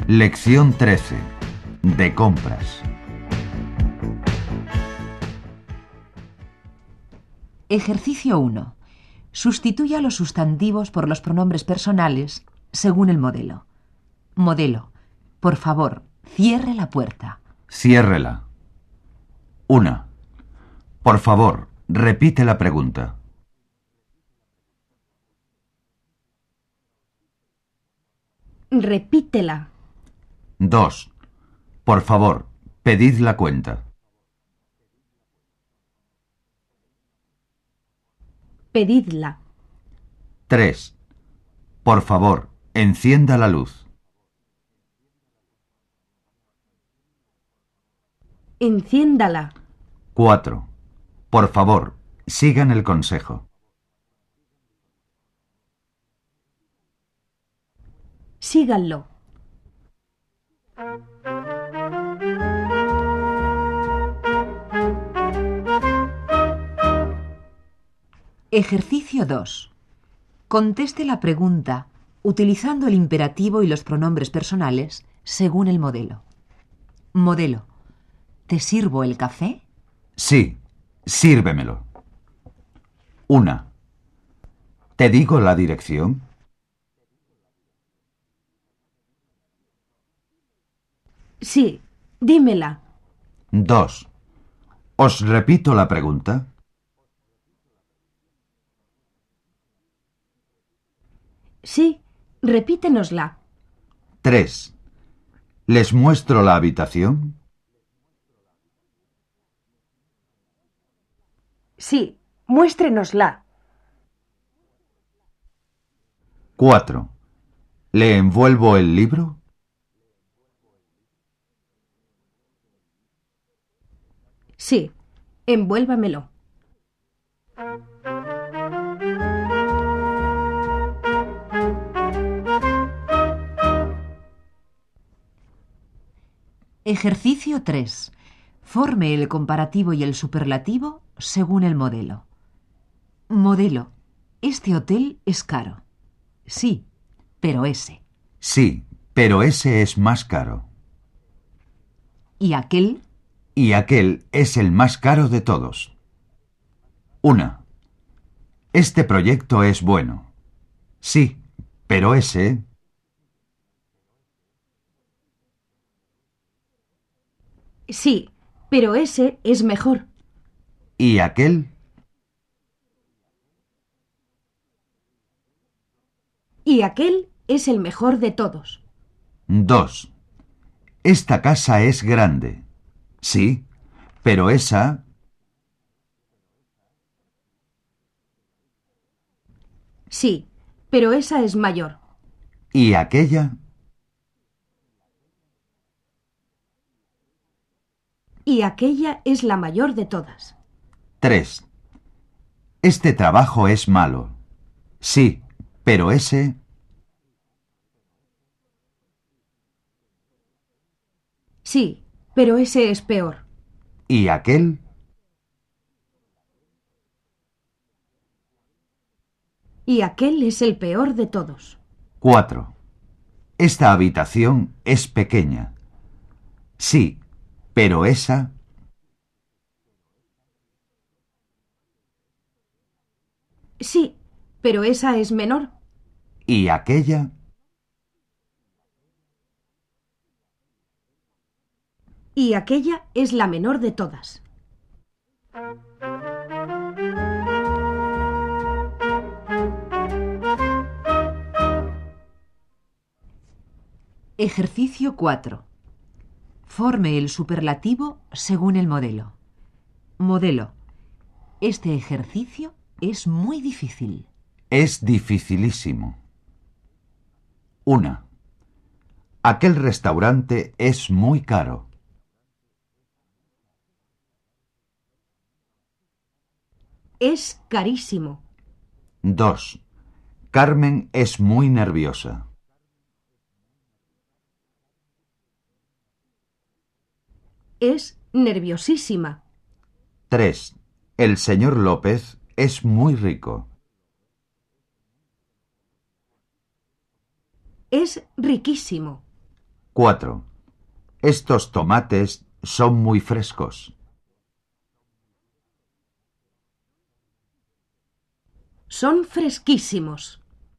Lección 13. De compras. Ejercicio 1. Sustituya los sustantivos por los pronombres personales según el modelo. Modelo. Por favor, cierre la puerta. Ciérrela. 1. Por favor, repite la pregunta. Repítela. 2. Por favor, pedid la cuenta. Pedidla. 3. Por favor, encienda la luz. Enciéndala. 4. Por favor, sigan el consejo. Síganlo. Ejercicio 2. Conteste la pregunta utilizando el imperativo y los pronombres personales según el modelo. Modelo. ¿Te sirvo el café? Sí, sírvemelo. 1. ¿Te digo la dirección? Sí, dímela. 2. ¿Os repito la pregunta? Sí, repítenosla. 3. ¿Les muestro la habitación? Sí, muéstrenosla. 4. ¿Le envuelvo el libro? Sí, envuélvamelo. Ejercicio 3. Forme el comparativo y el superlativo según el modelo. Modelo. Este hotel es caro. Sí, pero ese. Sí, pero ese es más caro. ¿Y aquel? Y aquel es el más caro de todos. 1. Este proyecto es bueno. Sí, pero ese... Sí, pero ese es mejor. ¿Y aquel? Y aquel es el mejor de todos. 2. Esta casa es grande. Sí, pero esa... Sí, pero esa es mayor. ¿Y aquella? Y aquella es la mayor de todas. 3. Este trabajo es malo. Sí, pero ese... Sí, pero ese es peor. ¿Y aquel? Y aquel es el peor de todos. 4. Esta habitación es pequeña. Sí, pero esa... Sí, pero esa es menor. ¿Y aquella? Y aquella es la menor de todas. Ejercicio 4. Forme el superlativo según el modelo. Modelo. Este ejercicio es muy difícil. Es dificilísimo. 1. Aquel restaurante es muy caro. Es carísimo. 2. Carmen es muy nerviosa. Es nerviosísima. 3. El señor López es muy rico. Es riquísimo. 4. Estos tomates son muy frescos. Son fresquísimos.